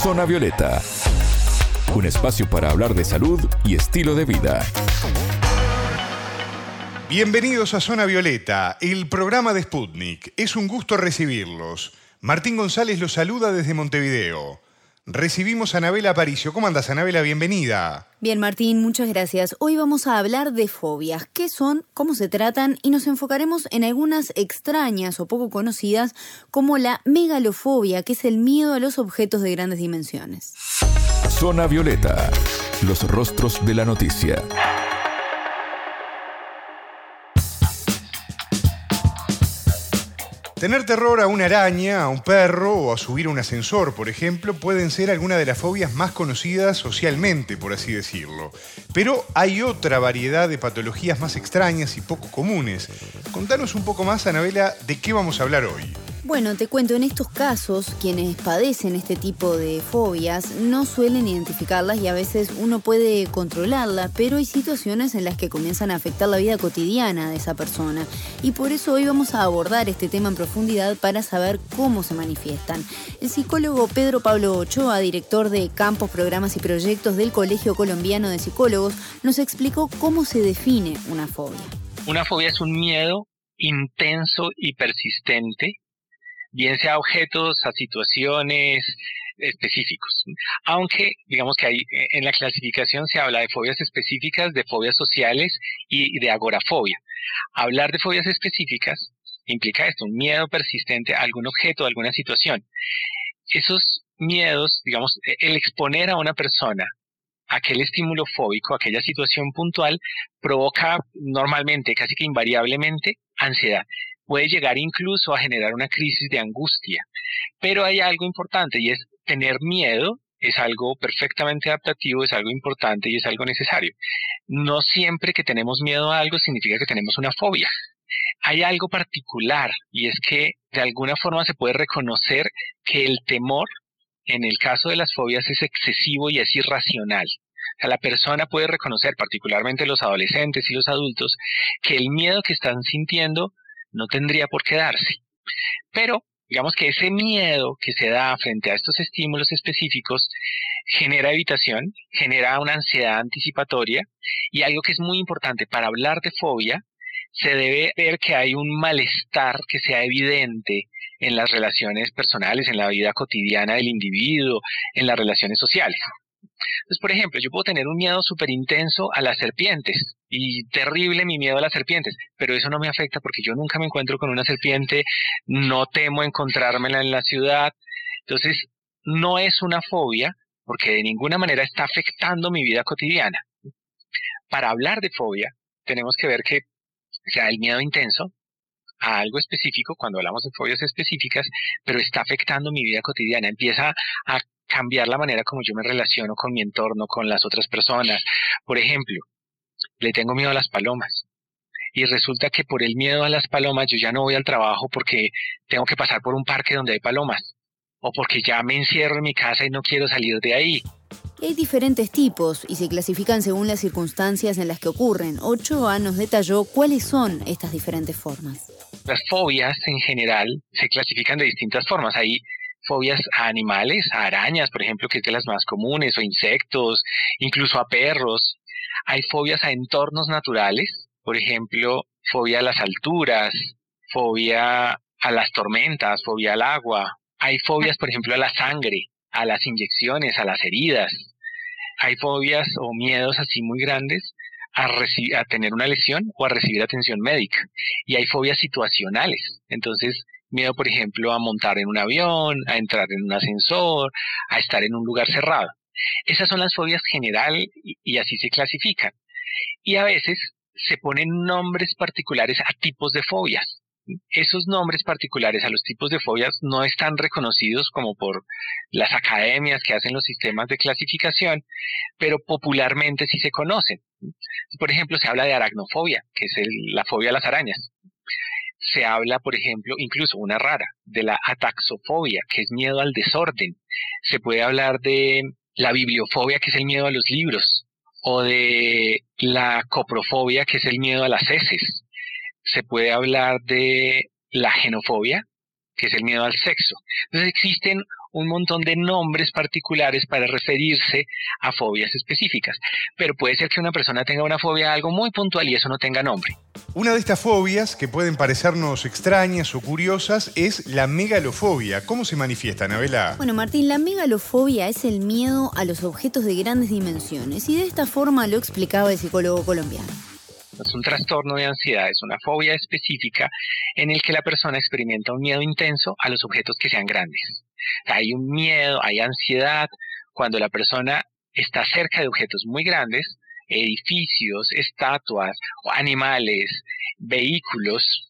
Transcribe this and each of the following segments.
Zona Violeta, un espacio para hablar de salud y estilo de vida. Bienvenidos a Zona Violeta, el programa de Sputnik. Es un gusto recibirlos. Martín González los saluda desde Montevideo. Recibimos a Anabela Aparicio. ¿Cómo andas, Anabela? Bienvenida. Bien, Martín, muchas gracias. Hoy vamos a hablar de fobias. ¿Qué son? ¿Cómo se tratan? Y nos enfocaremos en algunas extrañas o poco conocidas, como la megalofobia, que es el miedo a los objetos de grandes dimensiones. Zona Violeta, los rostros de la noticia. Tener terror a una araña, a un perro o a subir a un ascensor, por ejemplo, pueden ser algunas de las fobias más conocidas socialmente, por así decirlo. Pero hay otra variedad de patologías más extrañas y poco comunes. Contanos un poco más, Anabela, de qué vamos a hablar hoy. Bueno, te cuento, en estos casos, quienes padecen este tipo de fobias no suelen identificarlas y a veces uno puede controlarlas, pero hay situaciones en las que comienzan a afectar la vida cotidiana de esa persona. Y por eso hoy vamos a abordar este tema en profundidad para saber cómo se manifiestan. El psicólogo Pedro Pablo Ochoa, director de Campos, Programas y Proyectos del Colegio Colombiano de Psicólogos, nos explicó cómo se define una fobia. Una fobia es un miedo intenso y persistente, bien sea a objetos, a situaciones específicos. Aunque, digamos que en la clasificación se habla de fobias específicas, de fobias sociales y de agorafobia. Hablar de fobias específicas implica esto, un miedo persistente a algún objeto, a alguna situación. Esos miedos, digamos, el exponer a una persona a aquel estímulo fóbico, aquella situación puntual, provoca normalmente, casi que invariablemente, ansiedad. Puede llegar incluso a generar una crisis de angustia. Pero hay algo importante y es tener miedo es algo perfectamente adaptativo, es algo importante y es algo necesario. No siempre que tenemos miedo a algo significa que tenemos una fobia. Hay algo particular y es que de alguna forma se puede reconocer que el temor, en el caso de las fobias, es excesivo y es irracional. O sea, la persona puede reconocer, particularmente los adolescentes y los adultos, que el miedo que están sintiendo no tendría por qué darse. Pero, digamos que ese miedo que se da frente a estos estímulos específicos genera evitación, genera una ansiedad anticipatoria y algo que es muy importante para hablar de fobia, se debe ver que hay un malestar que sea evidente en las relaciones personales, en la vida cotidiana del individuo, en las relaciones sociales. Entonces, por ejemplo, yo puedo tener un miedo súper intenso a las serpientes y terrible mi miedo a las serpientes, pero eso no me afecta porque yo nunca me encuentro con una serpiente, no temo encontrármela en la ciudad. Entonces, no es una fobia porque de ninguna manera está afectando mi vida cotidiana. Para hablar de fobia, tenemos que ver que sea el miedo intenso a algo específico, cuando hablamos de fobias específicas, pero está afectando mi vida cotidiana, empieza a cambiar la manera como yo me relaciono con mi entorno, con las otras personas. Por ejemplo, le tengo miedo a las palomas y resulta que por el miedo a las palomas yo ya no voy al trabajo porque tengo que pasar por un parque donde hay palomas o porque ya me encierro en mi casa y no quiero salir de ahí. Hay diferentes tipos y se clasifican según las circunstancias en las que ocurren. Ochoa nos detalló cuáles son estas diferentes formas. Las fobias en general se clasifican de distintas formas. Hay fobias a animales, a arañas, por ejemplo, que es de las más comunes, o insectos, incluso a perros. Hay fobias a entornos naturales, por ejemplo, fobia a las alturas, fobia a las tormentas, fobia al agua. Hay fobias, por ejemplo, a la sangre, a las inyecciones, a las heridas. Hay fobias o miedos así muy grandes a tener una lesión o a recibir atención médica. Y hay fobias situacionales. Entonces, miedo, por ejemplo, a montar en un avión, a entrar en un ascensor, a estar en un lugar cerrado. Esas son las fobias general y así se clasifican. Y a veces se ponen nombres particulares a tipos de fobias. Esos nombres particulares a los tipos de fobias no están reconocidos como por las academias que hacen los sistemas de clasificación, pero popularmente sí se conocen. Por ejemplo, se habla de aracnofobia, que es la fobia a las arañas. Se habla, por ejemplo, incluso una rara, de la ataxofobia, que es miedo al desorden. Se puede hablar de la bibliofobia, que es el miedo a los libros, o de la coprofobia, que es el miedo a las heces. Se puede hablar de la genofobia, que es el miedo al sexo. Entonces existen un montón de nombres particulares para referirse a fobias específicas. Pero puede ser que una persona tenga una fobia a algo muy puntual y eso no tenga nombre. Una de estas fobias, que pueden parecernos extrañas o curiosas, es la megalofobia. ¿Cómo se manifiesta, Anabela? Bueno, Martín, la megalofobia es el miedo a los objetos de grandes dimensiones y de esta forma lo explicaba el psicólogo colombiano. Es un trastorno de ansiedad, es una fobia específica en el que la persona experimenta un miedo intenso a los objetos que sean grandes. Hay un miedo, hay ansiedad cuando la persona está cerca de objetos muy grandes, edificios, estatuas, animales, vehículos,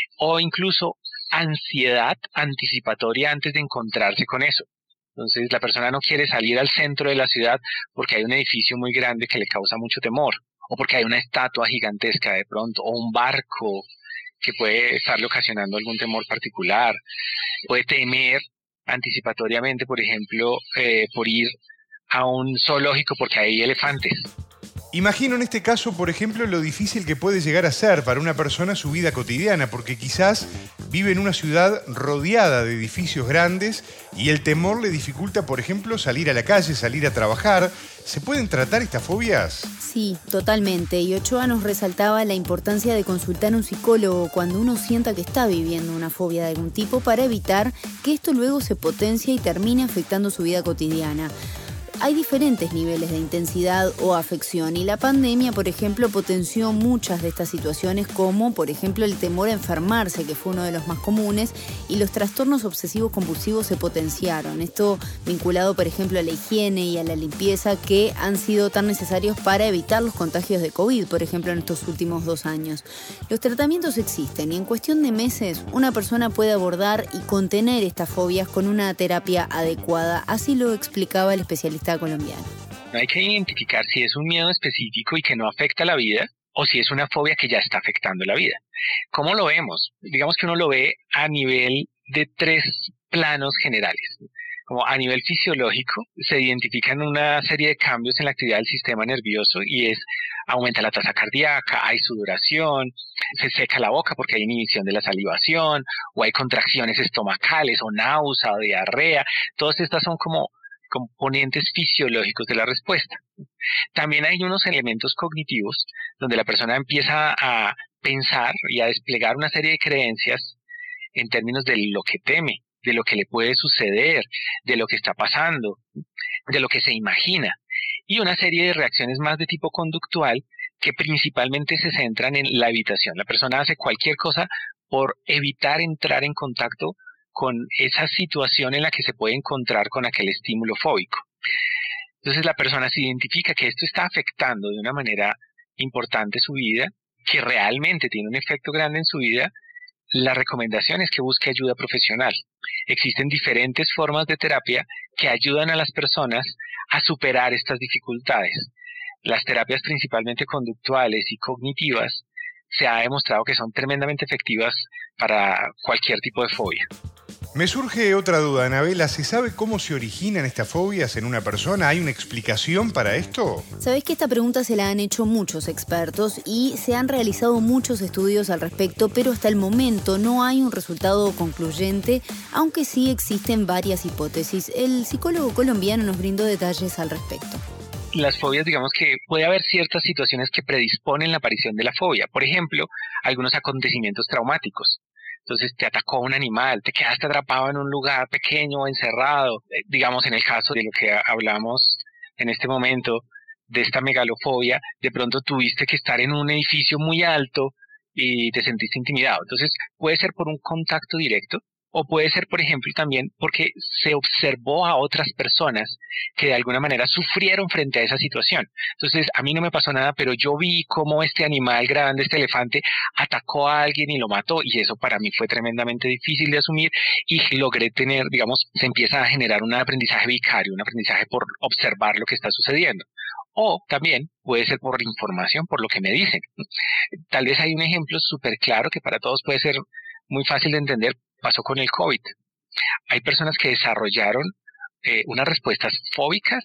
o incluso ansiedad anticipatoria antes de encontrarse con eso. Entonces la persona no quiere salir al centro de la ciudad porque hay un edificio muy grande que le causa mucho temor, o porque hay una estatua gigantesca de pronto, o un barco que puede estarle ocasionando algún temor particular. Puede temer anticipatoriamente, por ejemplo, por ir a un zoológico porque hay elefantes. Imagino en este caso, por ejemplo, lo difícil que puede llegar a ser para una persona su vida cotidiana, porque quizás vive en una ciudad rodeada de edificios grandes y el temor le dificulta, por ejemplo, salir a la calle, salir a trabajar. ¿Se pueden tratar estas fobias? Sí, totalmente. Y Ochoa nos resaltaba la importancia de consultar a un psicólogo cuando uno sienta que está viviendo una fobia de algún tipo para evitar que esto luego se potencie y termine afectando su vida cotidiana. Hay diferentes niveles de intensidad o afección y la pandemia, por ejemplo, potenció muchas de estas situaciones como, por ejemplo, el temor a enfermarse, que fue uno de los más comunes, y los trastornos obsesivos compulsivos se potenciaron. Esto vinculado, por ejemplo, a la higiene y a la limpieza que han sido tan necesarios para evitar los contagios de COVID, por ejemplo, en estos últimos 2 años. Los tratamientos existen y en cuestión de meses una persona puede abordar y contener estas fobias con una terapia adecuada. Así lo explicaba el especialista colombiano. Hay que identificar si es un miedo específico y que no afecta la vida o si es una fobia que ya está afectando la vida. ¿Cómo lo vemos? Digamos que uno lo ve a nivel de 3 planos generales. Como a nivel fisiológico, se identifican una serie de cambios en la actividad del sistema nervioso y aumenta la tasa cardíaca, hay sudoración, se seca la boca porque hay inhibición de la salivación, o hay contracciones estomacales, o náusea, o diarrea. Todas estas son como componentes fisiológicos de la respuesta. También hay unos elementos cognitivos donde la persona empieza a pensar y a desplegar una serie de creencias en términos de lo que teme, de lo que le puede suceder, de lo que está pasando, de lo que se imagina, y una serie de reacciones más de tipo conductual que principalmente se centran en la evitación. La persona hace cualquier cosa por evitar entrar en contacto con esa situación en la que se puede encontrar con aquel estímulo fóbico. Entonces la persona se identifica que esto está afectando de una manera importante su vida, que realmente tiene un efecto grande en su vida. La recomendación es que busque ayuda profesional. Existen diferentes formas de terapia que ayudan a las personas a superar estas dificultades. Las terapias principalmente conductuales y cognitivas se ha demostrado que son tremendamente efectivas para cualquier tipo de fobia. Me surge otra duda, Anabela. ¿Se sabe cómo se originan estas fobias en una persona? ¿Hay una explicación para esto? Sabés que esta pregunta se la han hecho muchos expertos y se han realizado muchos estudios al respecto, pero hasta el momento no hay un resultado concluyente, aunque sí existen varias hipótesis. El psicólogo colombiano nos brindó detalles al respecto. Las fobias, digamos que puede haber ciertas situaciones que predisponen la aparición de la fobia. Por ejemplo, algunos acontecimientos traumáticos. Entonces te atacó un animal, te quedaste atrapado en un lugar pequeño, encerrado. Digamos, en el caso de lo que hablamos en este momento, de esta megalofobia, de pronto tuviste que estar en un edificio muy alto y te sentiste intimidado. Entonces puede ser por un contacto directo, o puede ser, por ejemplo, también porque se observó a otras personas que de alguna manera sufrieron frente a esa situación. Entonces, a mí no me pasó nada, pero yo vi cómo este animal grande, este elefante, atacó a alguien y lo mató, y eso para mí fue tremendamente difícil de asumir, y logré tener, digamos, se empieza a generar un aprendizaje vicario, un aprendizaje por observar lo que está sucediendo. O también puede ser por la información, por lo que me dicen. Tal vez hay un ejemplo súper claro que para todos puede ser muy fácil de entender. Pasó con el COVID. Hay personas que desarrollaron unas respuestas fóbicas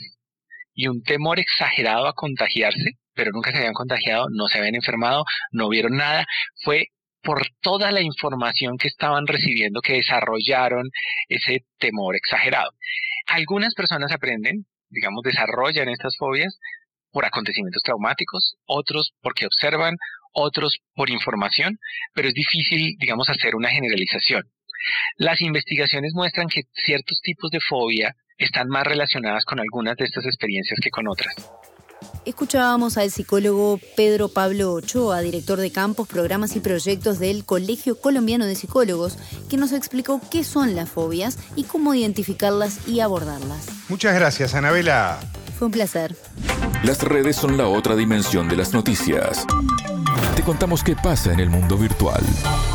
y un temor exagerado a contagiarse, pero nunca se habían contagiado, no se habían enfermado, no vieron nada. Fue por toda la información que estaban recibiendo, que desarrollaron ese temor exagerado. Algunas personas aprenden, desarrollan estas fobias por acontecimientos traumáticos, otros porque observan, otros por información, pero es difícil, hacer una generalización. Las investigaciones muestran que ciertos tipos de fobia están más relacionadas con algunas de estas experiencias que con otras. Escuchábamos al psicólogo Pedro Pablo Ochoa, director de campos, programas y proyectos del Colegio Colombiano de Psicólogos, que nos explicó qué son las fobias y cómo identificarlas y abordarlas. Muchas gracias, Anabela. Fue un placer. Las redes son la otra dimensión de las noticias. Te contamos qué pasa en el mundo virtual.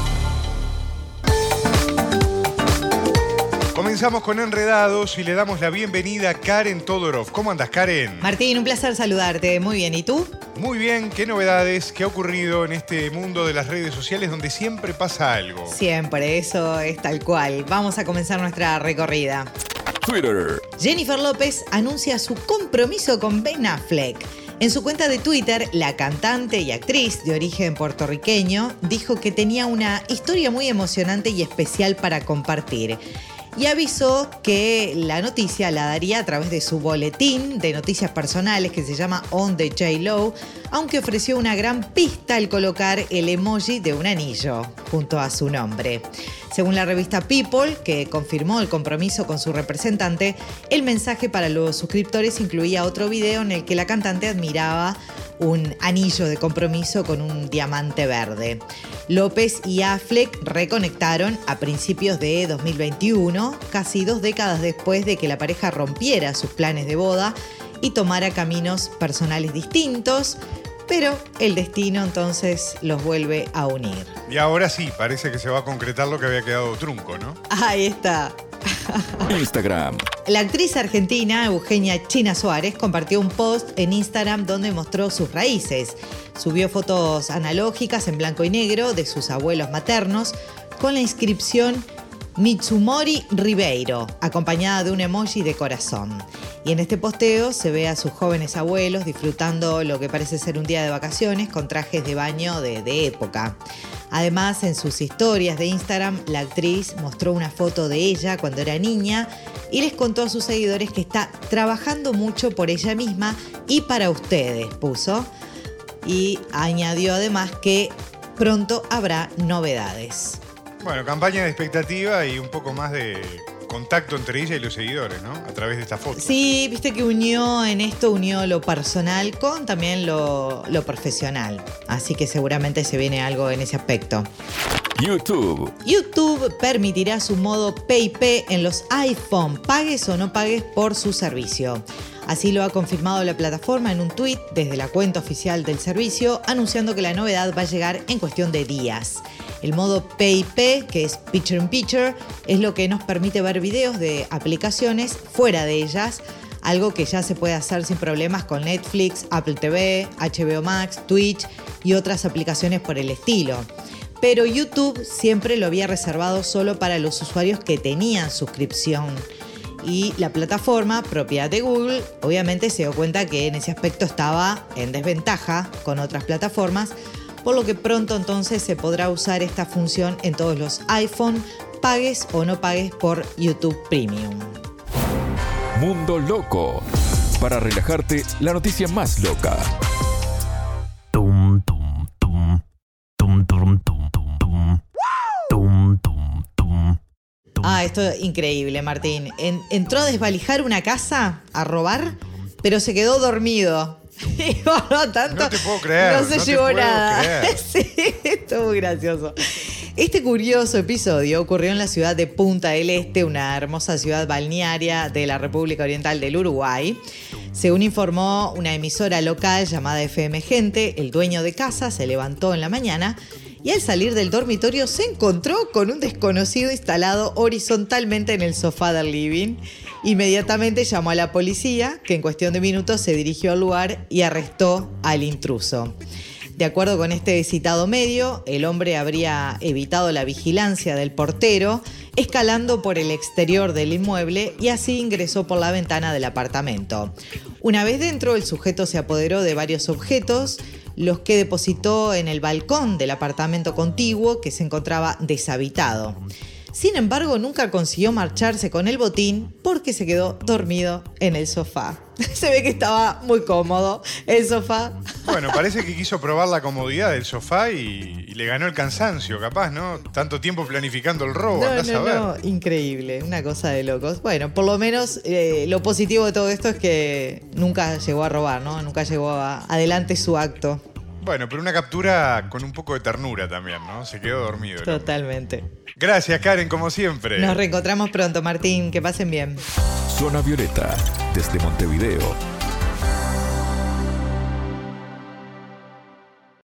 Comenzamos con Enredados y le damos la bienvenida a Karen Todorov. ¿Cómo andas, Karen? Martín, un placer saludarte. Muy bien. ¿Y tú? Muy bien. ¿Qué novedades? ¿Qué ha ocurrido en este mundo de las redes sociales donde siempre pasa algo? Siempre, eso es tal cual. Vamos a comenzar nuestra recorrida. Twitter. Jennifer López anuncia su compromiso con Ben Affleck. En su cuenta de Twitter, la cantante y actriz de origen puertorriqueño dijo que tenía una historia muy emocionante y especial para compartir. Y avisó que la noticia la daría a través de su boletín de noticias personales que se llama On the J-Lo, aunque ofreció una gran pista al colocar el emoji de un anillo junto a su nombre. Según la revista People, que confirmó el compromiso con su representante, el mensaje para los suscriptores incluía otro video en el que la cantante admiraba un anillo de compromiso con un diamante verde. López y Affleck reconectaron a principios de 2021, casi 2 décadas después de que la pareja rompiera sus planes de boda y tomara caminos personales distintos, pero el destino entonces los vuelve a unir. Y ahora sí, parece que se va a concretar lo que había quedado trunco, ¿no? Ahí está. Instagram. La actriz argentina Eugenia China Suárez compartió un post en Instagram donde mostró sus raíces. Subió fotos analógicas en blanco y negro de sus abuelos maternos con la inscripción Mitsumori Ribeiro, acompañada de un emoji de corazón. Y en este posteo se ve a sus jóvenes abuelos disfrutando lo que parece ser un día de vacaciones con trajes de baño de época. Además, en sus historias de Instagram, la actriz mostró una foto de ella cuando era niña y les contó a sus seguidores que está trabajando mucho por ella misma y para ustedes, puso. Y añadió además que pronto habrá novedades. Bueno, campaña de expectativa y un poco más de contacto entre ella y los seguidores, ¿no? A través de esta foto. Sí, viste que unió lo personal con también lo profesional. Así que seguramente se viene algo en ese aspecto. YouTube. YouTube permitirá su modo PayP en los iPhone, pagues o no pagues por su servicio. Así lo ha confirmado la plataforma en un tuit desde la cuenta oficial del servicio, anunciando que la novedad va a llegar en cuestión de días. El modo PayP, que es Picture in Picture, es lo que nos permite ver videos de aplicaciones fuera de ellas, algo que ya se puede hacer sin problemas con Netflix, Apple TV, HBO Max, Twitch y otras aplicaciones por el estilo. Pero YouTube siempre lo había reservado solo para los usuarios que tenían suscripción. Y la plataforma, propiedad de Google, obviamente se dio cuenta que en ese aspecto estaba en desventaja con otras plataformas, por lo que pronto entonces se podrá usar esta función en todos los iPhone, pagues o no pagues por YouTube Premium. Mundo Loco. Para relajarte, la noticia más loca. Esto es increíble, Martín. Entró a desvalijar una casa, a robar, pero se quedó dormido. Y bueno, tanto, no te puedo creer. No se llevó nada. Sí, esto es muy gracioso. Este curioso episodio ocurrió en la ciudad de Punta del Este, una hermosa ciudad balnearia de la República Oriental del Uruguay. Según informó una emisora local llamada FM Gente, el dueño de casa se levantó en la mañana y al salir del dormitorio se encontró con un desconocido instalado horizontalmente en el sofá del living. Inmediatamente llamó a la policía, que en cuestión de minutos se dirigió al lugar y arrestó al intruso. De acuerdo con este citado medio, el hombre habría evitado la vigilancia del portero, escalando por el exterior del inmueble y así ingresó por la ventana del apartamento. Una vez dentro, el sujeto se apoderó de varios objetos, los que depositó en el balcón del apartamento contiguo que se encontraba deshabitado. Sin embargo, nunca consiguió marcharse con el botín porque se quedó dormido en el sofá. Se ve que estaba muy cómodo el sofá. Bueno, parece que quiso probar la comodidad del sofá y le ganó el cansancio, capaz, ¿no? Tanto tiempo planificando el robo, andás a ver. No, increíble, una cosa de locos. Bueno, por lo menos lo positivo de todo esto es que nunca llegó a robar, ¿no? Nunca llegó adelante su acto. Bueno, pero una captura con un poco de ternura también, ¿no? Se quedó dormido. Totalmente. Gracias, Karen, como siempre. Nos reencontramos pronto, Martín. Que pasen bien. Zona Violeta, desde Montevideo,